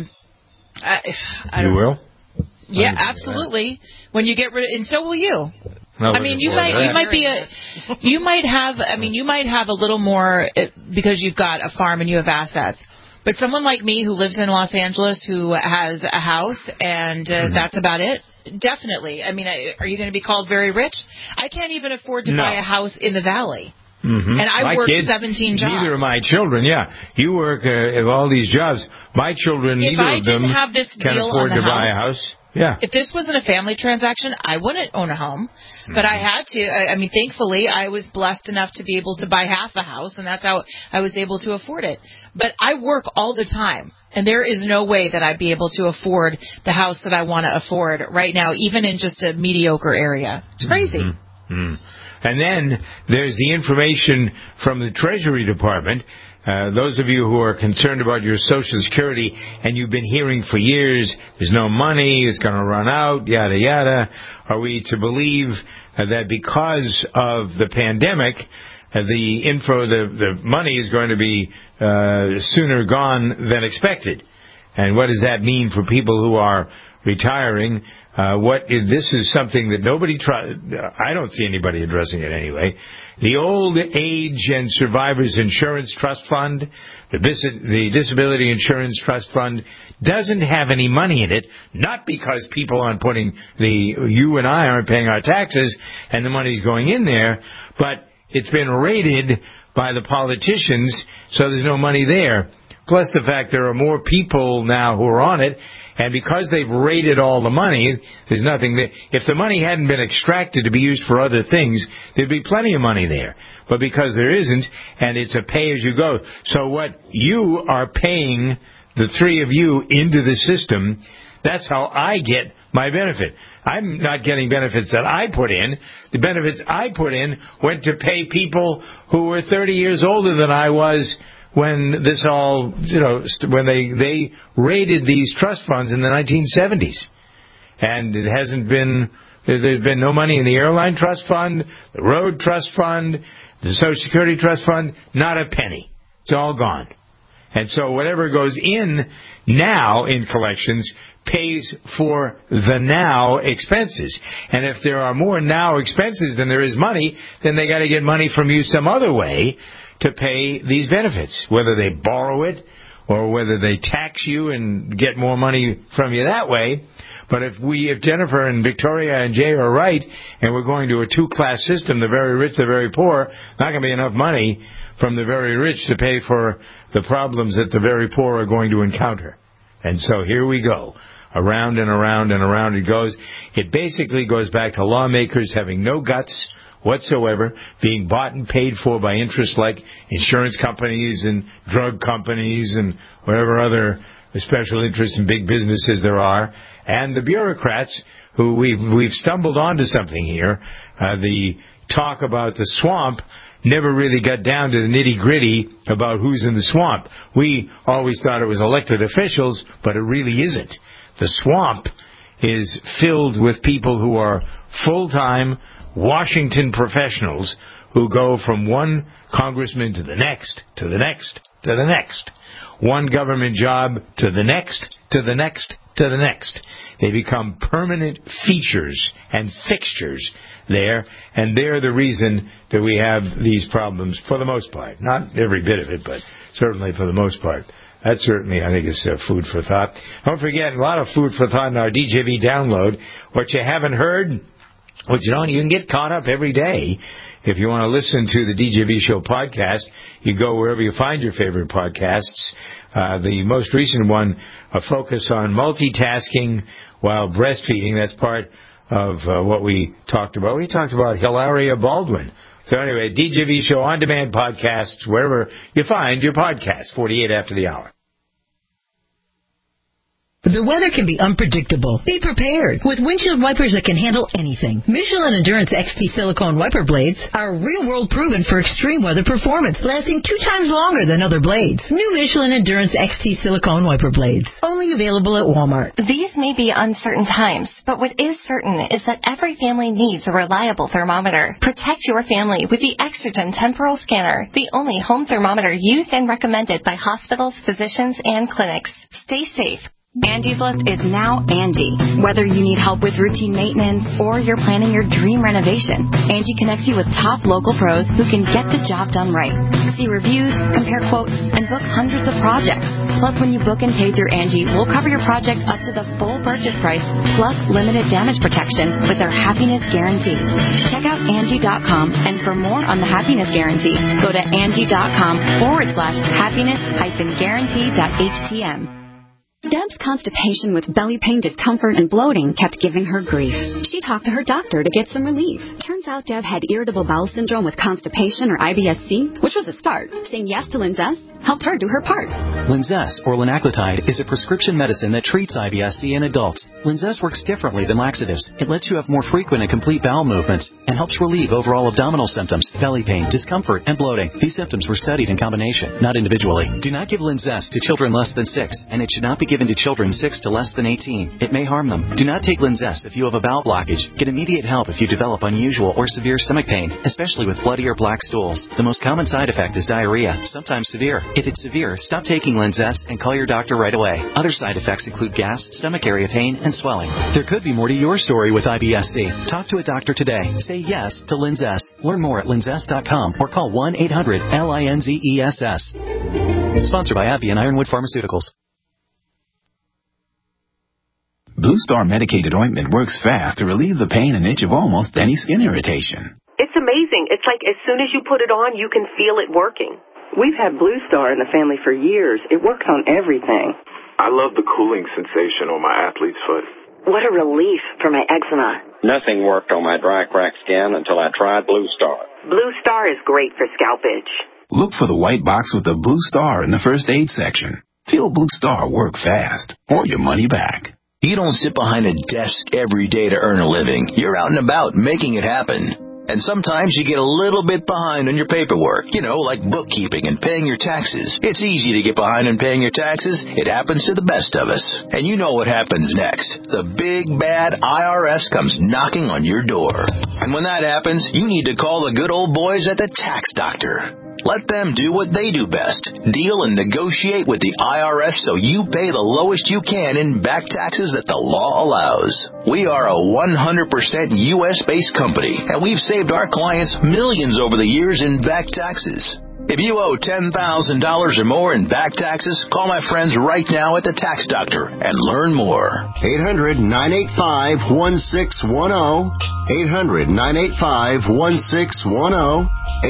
you will? Yeah, absolutely. When you get rid of, and so will you. No, I mean, you might have a little more because you've got a farm and you have assets. But someone like me who lives in Los Angeles who has a house and that's about it, definitely. I mean, are you going to be called very rich? I can't even afford to buy a house in the valley. Mm-hmm. And I work 17 jobs. Neither of my children, You work all these jobs. My children, neither of them can afford to buy a house. Yeah. If this wasn't a family transaction, I wouldn't own a home. But I had to. I mean, thankfully, I was blessed enough to be able to buy half a house, and that's how I was able to afford it. But I work all the time, and there is no way that I'd be able to afford the house that I want to afford right now, even in just a mediocre area. It's crazy. Mm-hmm. Mm-hmm. And then there's the information from the Treasury Department. Those of you who are concerned about your Social Security and you've been hearing for years, there's no money, it's going to run out, yada, yada, are we to believe that because of the pandemic, the money is going to be sooner gone than expected? And what does that mean for people who are retiring? This is something that I don't see anybody addressing it anyway. The Old Age and Survivors Insurance Trust Fund, the Disability Insurance Trust Fund, doesn't have any money in it, not because people aren't you and I aren't paying our taxes and the money's going in there, but it's been raided by the politicians, so there's no money there. Plus the fact there are more people now who are on it, and because they've raided all the money, there's nothing there. If the money hadn't been extracted to be used for other things, there'd be plenty of money there. But because there isn't, and it's a pay-as-you-go. So what you are paying, the 3 of you, into the system, that's how I get my benefit. I'm not getting benefits that I put in. The benefits I put in went to pay people who were 30 years older than I was when this all, when they raided these trust funds in the 1970s. And it hasn't been, there's been no money in the airline trust fund, the road trust fund, the Social Security trust fund, not a penny. It's all gone. And so whatever goes in now in collections pays for the now expenses. And if there are more now expenses than there is money, then they got to get money from you some other way to pay these benefits, whether they borrow it or whether they tax you and get more money from you that way. But if Jennifer and Victoria and Jay are right, and we're going to a two-class system, the very rich, the very poor, not going to be enough money from the very rich to pay for the problems that the very poor are going to encounter. And so here we go. Around and around and around it goes. It basically goes back to lawmakers having no guts whatsoever, being bought and paid for by interests like insurance companies and drug companies and whatever other special interests and big businesses there are, and the bureaucrats who we've stumbled onto something here. The talk about the swamp never really got down to the nitty-gritty about who's in the swamp. We always thought it was elected officials, but it really isn't. The swamp is filled with people who are full-time Washington professionals who go from one congressman to the next, to the next, to the next. One government job to the next, to the next, to the next. They become permanent features and fixtures there, and they're the reason that we have these problems for the most part. Not every bit of it, but certainly for the most part. That certainly, I think, is food for thought. Don't forget, a lot of food for thought in our DJV download. What you haven't heard, what you don't, you can get caught up every day. If you want to listen to the DJV Show podcast, you go wherever you find your favorite podcasts. The most recent one, a focus on multitasking while breastfeeding. That's part of what we talked about. We talked about Hilaria Baldwin. So anyway, DJV Show on-demand podcasts, wherever you find your podcast, 48 after the hour. The weather can be unpredictable. Be prepared with windshield wipers that can handle anything. Michelin Endurance XT silicone wiper blades are real-world proven for extreme weather performance, lasting 2 times longer than other blades. New Michelin Endurance XT silicone wiper blades, only available at Walmart. These may be uncertain times, but what is certain is that every family needs a reliable thermometer. Protect your family with the Exergen Temporal Scanner, the only home thermometer used and recommended by hospitals, physicians, and clinics. Stay safe. Angie's List is now Angie. Whether you need help with routine maintenance or you're planning your dream renovation, Angie connects you with top local pros who can get the job done right. See reviews, compare quotes, and book hundreds of projects. Plus, when you book and pay through Angie, we'll cover your project up to the full purchase price, plus limited damage protection with their Happiness Guarantee. Check out Angie.com, and for more on the Happiness Guarantee, go to Angie.com/happiness-guarantee.htm. Deb's constipation with belly pain, discomfort, and bloating kept giving her grief. She talked to her doctor to get some relief. Turns out Deb had irritable bowel syndrome with constipation, or IBS-C, which was a start. Saying yes to Linzess helped her do her part. Linzess, or linaclotide, is a prescription medicine that treats IBS-C in adults. Linzess works differently than laxatives. It lets you have more frequent and complete bowel movements and helps relieve overall abdominal symptoms, belly pain, discomfort, and bloating. These symptoms were studied in combination, not individually. Do not give Linzess to children less than 6, and it should not be given to children 6 to less than 18. It may harm them. Do not take Linzess if you have a bowel blockage. Get immediate help if you develop unusual or severe stomach pain, especially with bloody or black stools. The most common side effect is diarrhea, sometimes severe. If it's severe, stop taking Linzess and call your doctor right away. Other side effects include gas, stomach area pain, and swelling. There could be more to your story with IBS-C. Talk to a doctor today. Say yes to Linzess. Learn more at linzess.com or call 1-800-LINZESS. Sponsored by AbbVie and Ironwood Pharmaceuticals. Blue Star medicated ointment works fast to relieve the pain and itch of almost any skin irritation. It's amazing. It's like as soon as you put it on, you can feel it working. We've had Blue Star in the family for years. It works on everything. I love the cooling sensation on my athlete's foot. What a relief for my eczema. Nothing worked on my dry, cracked skin until I tried Blue Star. Blue Star is great for scalp itch. Look for the white box with the Blue Star in the first aid section. Feel Blue Star work fast, or your money back. You don't sit behind a desk every day to earn a living. You're out and about making it happen. And sometimes you get a little bit behind on your paperwork, like bookkeeping and paying your taxes. It's easy to get behind on paying your taxes. It happens to the best of us. And you know what happens next. The big, bad IRS comes knocking on your door. And when that happens, you need to call the good old boys at the Tax Doctor. Let them do what they do best. Deal and negotiate with the IRS so you pay the lowest you can in back taxes that the law allows. We are a 100% U.S.-based company, and we've saved our clients millions over the years in back taxes. If you owe $10,000 or more in back taxes, call my friends right now at the Tax Doctor and learn more. 800-985-1610. 800-985-1610.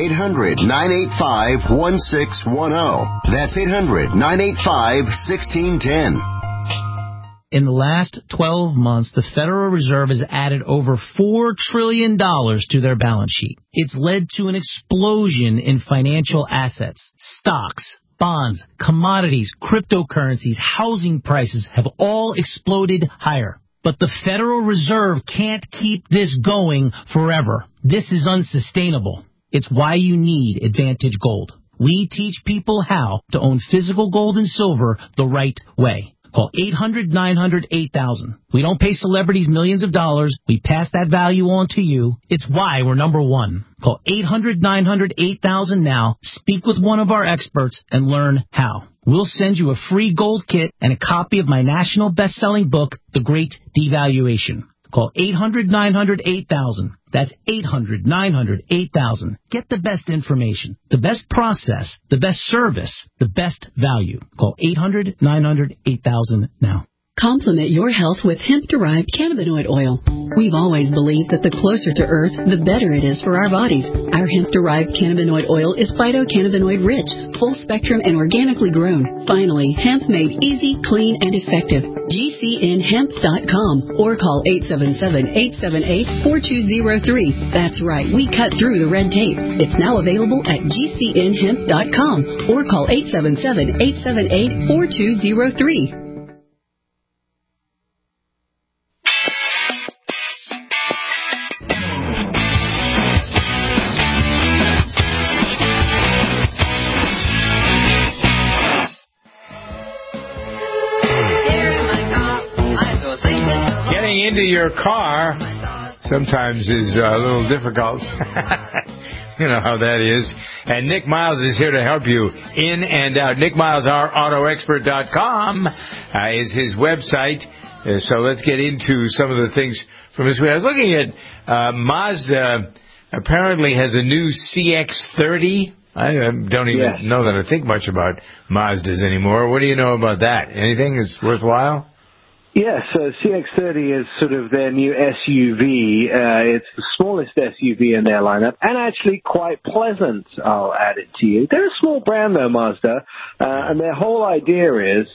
800-985-1610. That's 800-985-1610. In the last 12 months, the Federal Reserve has added over $4 trillion to their balance sheet. It's led to an explosion in financial assets. Stocks, bonds, commodities, cryptocurrencies, housing prices have all exploded higher. But the Federal Reserve can't keep this going forever. This is unsustainable. It's why you need Advantage Gold. We teach people how to own physical gold and silver the right way. Call 800-900-8000. We don't pay celebrities millions of dollars. We pass that value on to you. It's why we're number one. Call 800-900-8000 now. Speak with one of our experts and learn how. We'll send you a free gold kit and a copy of my national best-selling book, The Great Devaluation. Call 800-900-8000. That's 800-900-8000. Get the best information, the best process, the best service, the best value. Call 800-900-8000 now. Complement your health with hemp-derived cannabinoid oil. We've always believed that the closer to Earth, the better it is for our bodies. Our hemp-derived cannabinoid oil is phytocannabinoid-rich, full-spectrum, and organically grown. Finally, hemp made easy, clean, and effective. GCNhemp.com or call 877-878-4203. That's right, we cut through the red tape. It's now available at GCNhemp.com or call 877-878-4203. Into your car sometimes is a little difficult. You know how that is. And Nick Miles is here to help you in and out. Nick Miles, ourautoexpert.com is his website. So let's get into some of the things from this week. I was looking at Mazda apparently has a new CX-30. I don't even know that I think much about Mazdas anymore. What do you know about that? Anything that's worthwhile? Yeah, so CX-30 is sort of their new SUV. It's the smallest SUV in their lineup, and actually quite pleasant, I'll add it to you. They're a small brand, though, Mazda, and their whole idea is,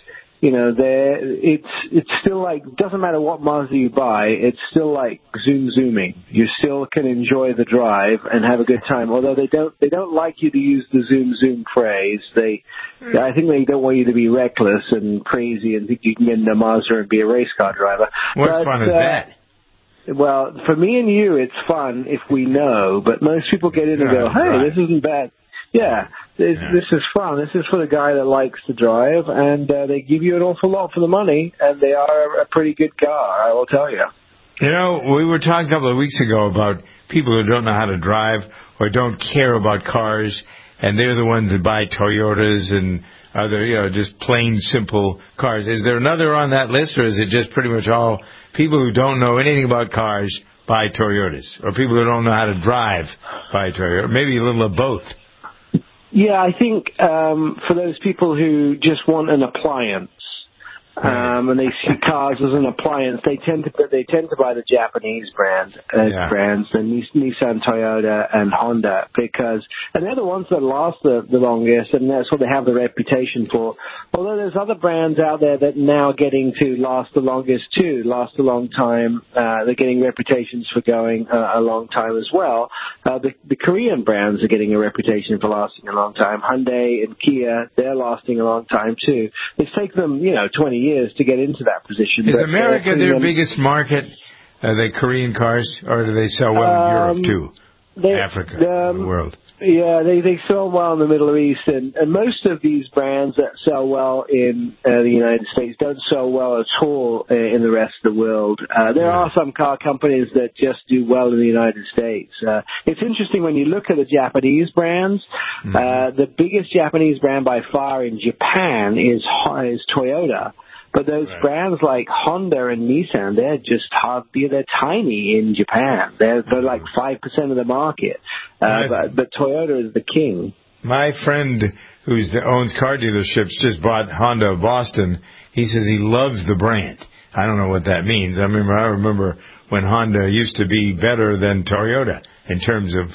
it's still like, doesn't matter what Mazda you buy, it's still like zooming. You still can enjoy the drive and have a good time, although they don't like you to use the zoom phrase. I think they don't want you to be reckless and crazy and think you can get into a Mazda and be a race car driver. What fun is that? Well, for me and you, it's fun if we know, but most people get in and go, hey, this isn't bad. Yeah, this is fun. This is for the guy that likes to drive, and they give you an awful lot for the money, and they are a pretty good car, I will tell you. You know, we were talking a couple of weeks ago about people who don't know how to drive or don't care about cars, and they're the ones that buy Toyotas and other, just plain, simple cars. Is there another on that list, or is it just pretty much all people who don't know anything about cars buy Toyotas, or people who don't know how to drive buy Toyota? Maybe a little of both. Yeah, I think for those people who just want an appliance, and they see cars as an appliance, they tend to buy the Japanese brands, the Nissan, Toyota, and Honda, and they're the ones that last the longest, and that's what they have the reputation for. Although there's other brands out there that now getting to last the longest too, last a long time. They're getting reputations for going a long time as well. The Korean brands are getting a reputation for lasting a long time. Hyundai and Kia, they're lasting a long time too. It's taken them, 20 years to get into that position. Is America their biggest market, the Korean cars, or do they sell well in Europe too? Africa, the world. Yeah, they sell well in the Middle East, and most of these brands that sell well in the United States don't sell well at all in the rest of the world. There are some car companies that just do well in the United States. It's interesting when you look at the Japanese brands. The biggest Japanese brand by far in Japan is Toyota. But those brands like Honda and Nissan, they're tiny in Japan. They're like 5% of the market. But Toyota is the king. My friend who owns car dealerships just bought Honda of Boston. He says he loves the brand. I don't know what that means. I remember when Honda used to be better than Toyota in terms of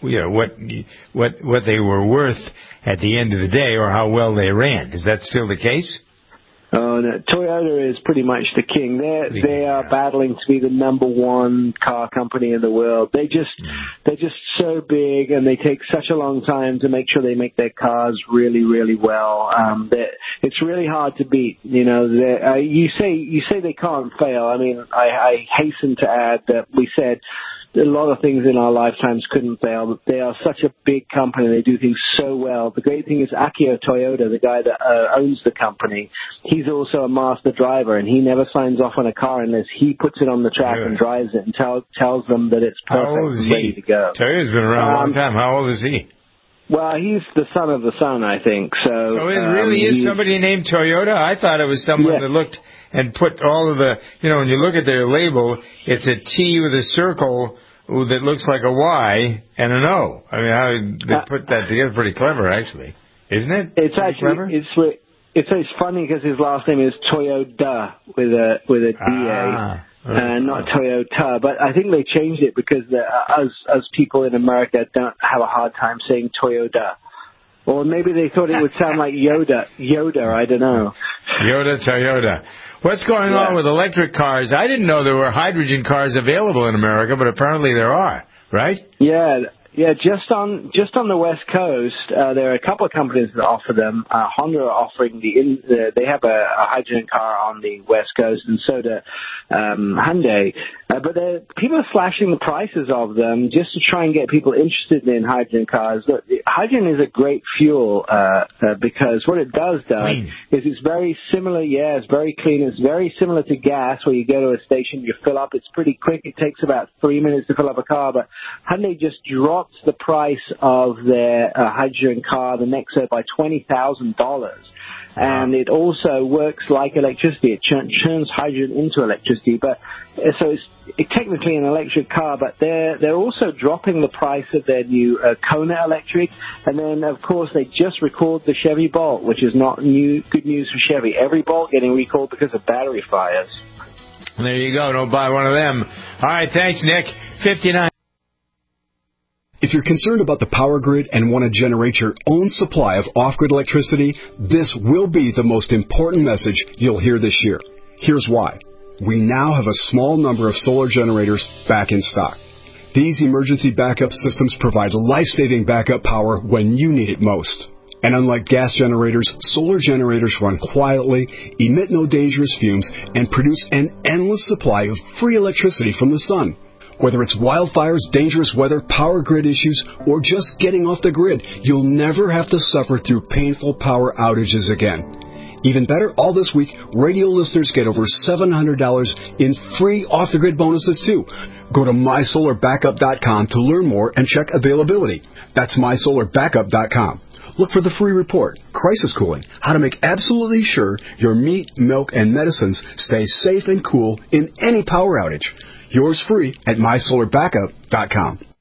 what they were worth at the end of the day or how well they ran. Is that still the case? Oh, no. Toyota is pretty much the king. They are battling to be the number one car company in the world. They're just so big, and they take such a long time to make sure they make their cars really, really well. It's really hard to beat. You know, you say they can't fail. I mean, I hasten to add that we said a lot of things in our lifetimes couldn't fail, but they are such a big company. They do things so well. The great thing is Akio Toyoda, the guy that owns the company, he's also a master driver, and he never signs off on a car unless he puts it on the track and drives it and tells them that it's perfect and ready to go. Toyoda's been around a long time. How old is he? Well, he's the son of the son, I think. So it really is somebody named Toyota? I thought it was someone that looked and put all of the, when you look at their label, it's a T with a circle that looks like a Y and an O. I mean, how they put that together, pretty clever, actually, isn't it? It's actually clever? It's funny because his last name is Toyoda with a DA. Not Toyota, but I think they changed it because us people in America don't have a hard time saying Toyota. Or maybe they thought it would sound like Yoda, I don't know. Toyota. What's going on with electric cars? I didn't know there were hydrogen cars available in America, but apparently there are, right? Yeah, just on the West Coast, there are a couple of companies that offer them. Honda are offering they have a hydrogen car on the West Coast, and so do Hyundai. But people are slashing the prices of them just to try and get people interested in hydrogen cars. Look, hydrogen is a great fuel because what it does is it's very similar. Yeah, it's very clean. It's very similar to gas, where you go to a station, you fill up. It's pretty quick. It takes about 3 minutes to fill up a car. But Hyundai just dropped the price of their hydrogen car, the Nexo, by $20,000. And it also works like electricity. It churns hydrogen into electricity. But so it's technically an electric car, but they're also dropping the price of their new Kona Electric. And then, of course, they just recalled the Chevy Bolt, which is not good news for Chevy. Every Bolt getting recalled because of battery fires. There you go. Don't buy one of them. All right. Thanks, Nick. 59. If you're concerned about the power grid and want to generate your own supply of off-grid electricity, this will be the most important message you'll hear this year. Here's why. We now have a small number of solar generators back in stock. These emergency backup systems provide life-saving backup power when you need it most. And unlike gas generators, solar generators run quietly, emit no dangerous fumes, and produce an endless supply of free electricity from the sun. Whether it's wildfires, dangerous weather, power grid issues, or just getting off the grid, you'll never have to suffer through painful power outages again. Even better, all this week, radio listeners get over $700 in free off-the-grid bonuses, too. Go to mysolarbackup.com to learn more and check availability. That's mysolarbackup.com. Look for the free report, Crisis Cooling, how to make absolutely sure your meat, milk, and medicines stay safe and cool in any power outage. Yours free at mysolarbackup.com.